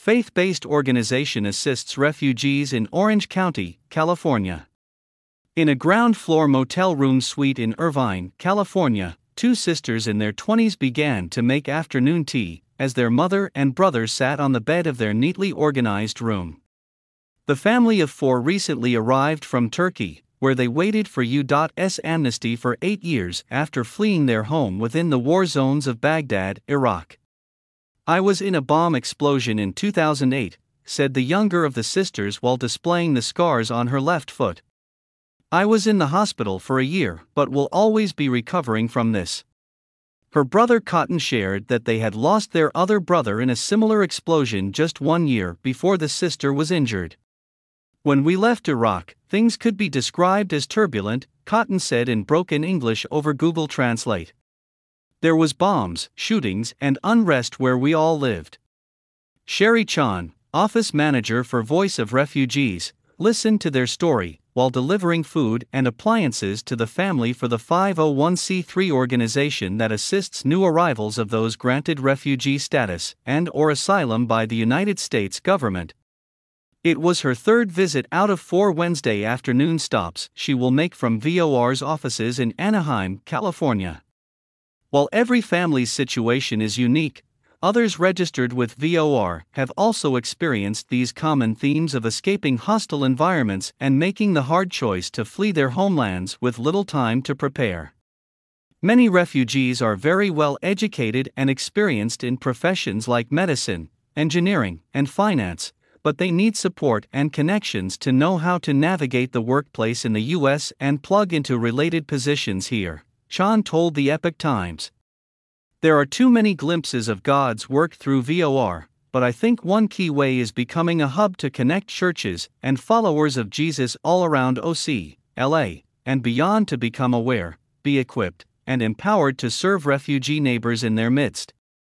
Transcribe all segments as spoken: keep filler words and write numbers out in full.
faith-based organization assists refugees in Orange County, California. In a ground-floor motel room suite in Irvine, California, two sisters in their twenties began to make afternoon tea, as their mother and brother sat on the bed of their neatly organized room. The family of four recently arrived from Turkey, where they waited for U S amnesty for eight years after fleeing their home within the war zones of Baghdad, Iraq. "I was in a bomb explosion in two thousand eight, said the younger of the sisters while displaying the scars on her left foot. "I was in the hospital for a year but will always be recovering from this." Her brother Cotton shared that they had lost their other brother in a similar explosion just one year before the sister was injured. "When we left Iraq, things could be described as turbulent," Cotton said in broken English over Google Translate. "There was bombs, shootings, and unrest where we all lived." Sherry Chan, office manager for Voice of Refugees, listened to their story while delivering food and appliances to the family for the five oh one c three organization that assists new arrivals of those granted refugee status and or asylum by the United States government. It was her third visit out of four Wednesday afternoon stops she will make from V O R's offices in Anaheim, California. While every family's situation is unique, others registered with V O R have also experienced these common themes of escaping hostile environments and making the hard choice to flee their homelands with little time to prepare. Many refugees are very well educated and experienced in professions like medicine, engineering, and finance, but they need support and connections to know how to navigate the workplace in the U S and plug into related positions here, Chan told the Epoch Times. "There are too many glimpses of God's work through V O R, but I think one key way is becoming a hub to connect churches and followers of Jesus all around O C, L A, and beyond to become aware, be equipped, and empowered to serve refugee neighbors in their midst."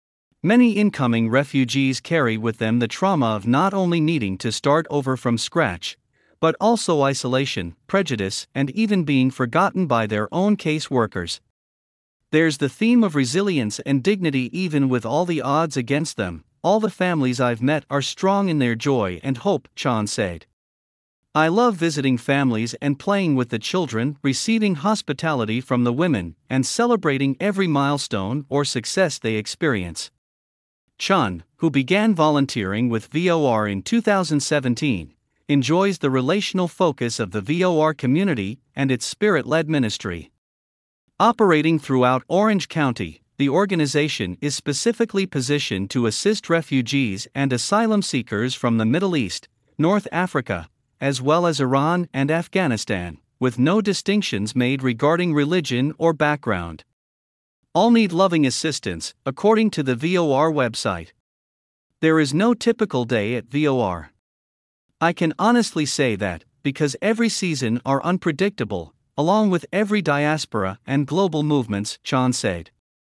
Many incoming refugees carry with them the trauma of not only needing to start over from scratch, but also isolation, prejudice, and even being forgotten by their own case workers. "There's the theme of resilience and dignity even with all the odds against them. All the families I've met are strong in their joy and hope," Chan said. "I love visiting families and playing with the children, receiving hospitality from the women, and celebrating every milestone or success they experience." Chan, who began volunteering with V O R in two thousand seventeen, enjoys the relational focus of the V O R community and its spirit-led ministry. Operating throughout Orange County, the organization is specifically positioned to assist refugees and asylum seekers from the Middle East, North Africa, as well as Iran and Afghanistan, with no distinctions made regarding religion or background. All need loving assistance, according to the V O R website. There is no typical day at V O R. I can honestly say that, because every season are unpredictable, along with every diaspora and global movements, Chan said.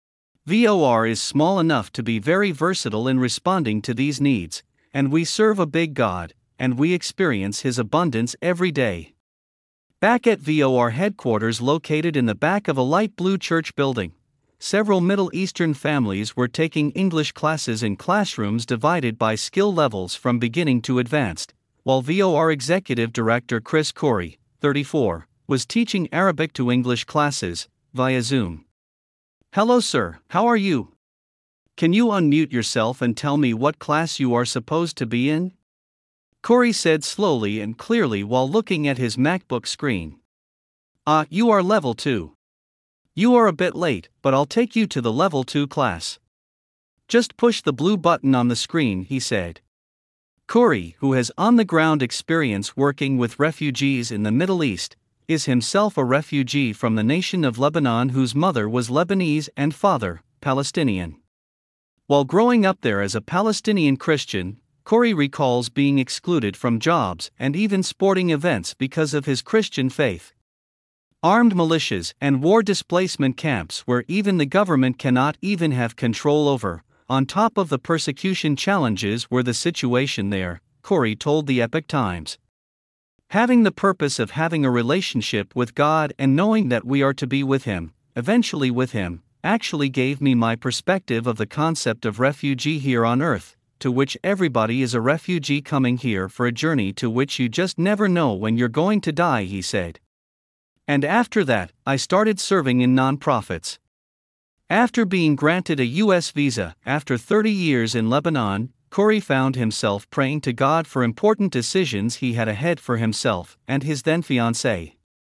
V O R is small enough to be very versatile in responding to these needs, and we serve a big God, and we experience His abundance every day. Back at V O R headquarters located in the back of a light blue church building, several Middle Eastern families were taking English classes in classrooms divided by skill levels from beginning to advanced, while V O R Executive Director Chris Corey, thirty-four, was teaching Arabic to English classes, via Zoom. "Hello sir, how are you? Can you unmute yourself and tell me what class you are supposed to be in?" Corey said slowly and clearly while looking at his MacBook screen. "Ah, uh, you are level two. You are a bit late, but I'll take you to the level two class. Just push the blue button on the screen," he said. Corey, who has on-the-ground experience working with refugees in the Middle East, is himself a refugee from the nation of Lebanon whose mother was Lebanese and father, Palestinian. While growing up there as a Palestinian Christian, Corey recalls being excluded from jobs and even sporting events because of his Christian faith. Armed militias and war displacement camps where even the government cannot even have control over, on top of the persecution challenges were the situation there, Corey told the Epoch Times. "Having the purpose of having a relationship with God and knowing that we are to be with Him, eventually with Him, actually gave me my perspective of the concept of refugee here on earth," to which everybody is a refugee coming here for a journey to which you just never know when you're going to die, he said. And after that, I started serving in nonprofits. After being granted a U S visa, after thirty years in Lebanon, Corey found himself praying to God for important decisions he had ahead for himself and his then fiancée.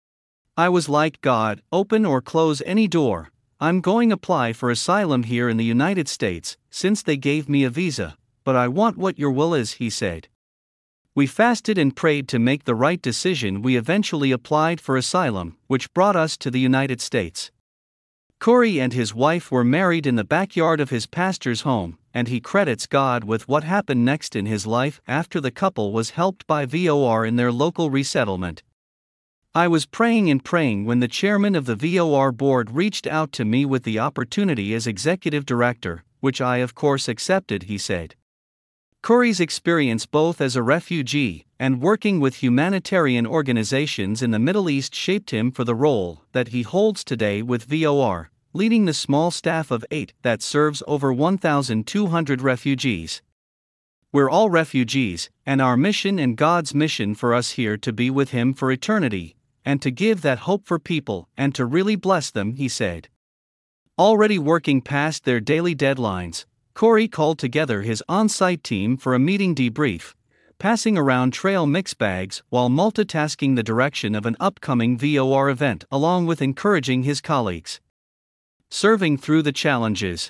I was like, God, open or close any door. I'm going to apply for asylum here in the United States, since they gave me a visa, but I want what your will is, he said. We fasted and prayed to make the right decision. We eventually applied for asylum, which brought us to the United States. Corey and his wife were married in the backyard of his pastor's home, and he credits God with what happened next in his life after the couple was helped by V O R in their local resettlement. I was praying and praying when the chairman of the V O R board reached out to me with the opportunity as executive director, which I of course accepted, he said. Corey's experience both as a refugee and working with humanitarian organizations in the Middle East shaped him for the role that he holds today with V O R, leading the small staff of eight that serves over one thousand two hundred refugees. We're all refugees, and our mission and God's mission for us here to be with Him for eternity, and to give that hope for people and to really bless them, he said. Already working past their daily deadlines, Corey called together his on-site team for a meeting debrief, passing around trail mix bags while multitasking the direction of an upcoming V O R event along with encouraging his colleagues. Serving through the challenges.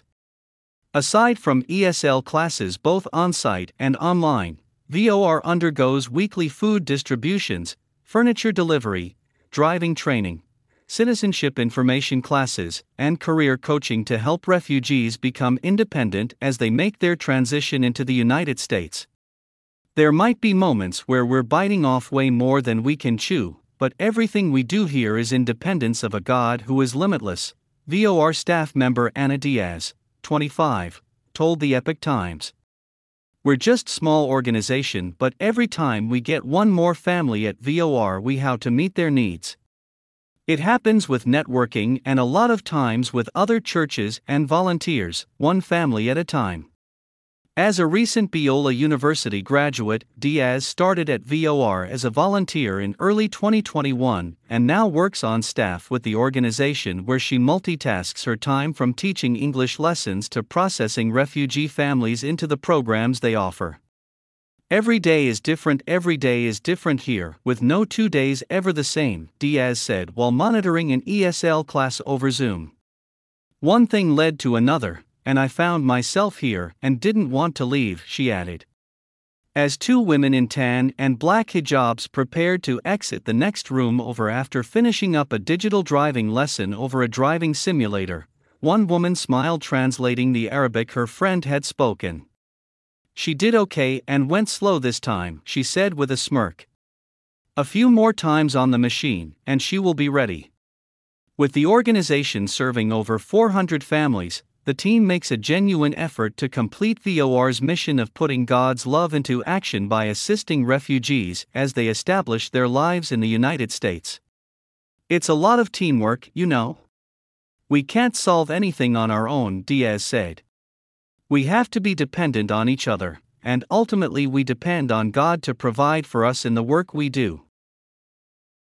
Aside from E S L classes both on-site and online, V O R undergoes weekly food distributions, furniture delivery, driving training, citizenship information classes, and career coaching to help refugees become independent as they make their transition into the United States. There might be moments where we're biting off way more than we can chew, but everything we do here is in dependence of a God who is limitless, V O R staff member Anna Diaz, twenty-five, told the Epoch Times. We're just small organization, but every time we get one more family at V O R we have to meet their needs. It happens with networking and a lot of times with other churches and volunteers, one family at a time. As a recent Biola University graduate, Diaz started at V O R as a volunteer in early twenty twenty-one and now works on staff with the organization where she multitasks her time from teaching English lessons to processing refugee families into the programs they offer. Every day is different, every day is different here, with no two days ever the same, Diaz said while monitoring an E S L class over Zoom. One thing led to another, and I found myself here and didn't want to leave, she added. As two women in tan and black hijabs prepared to exit the next room over after finishing up a digital driving lesson over a driving simulator, one woman smiled translating the Arabic her friend had spoken. She did okay and went slow this time, she said with a smirk. A few more times on the machine, and she will be ready. With the organization serving over four hundred families, the team makes a genuine effort to complete V O R's mission of putting God's love into action by assisting refugees as they establish their lives in the United States. It's a lot of teamwork, you know. We can't solve anything on our own, Diaz said. We have to be dependent on each other, and ultimately we depend on God to provide for us in the work we do.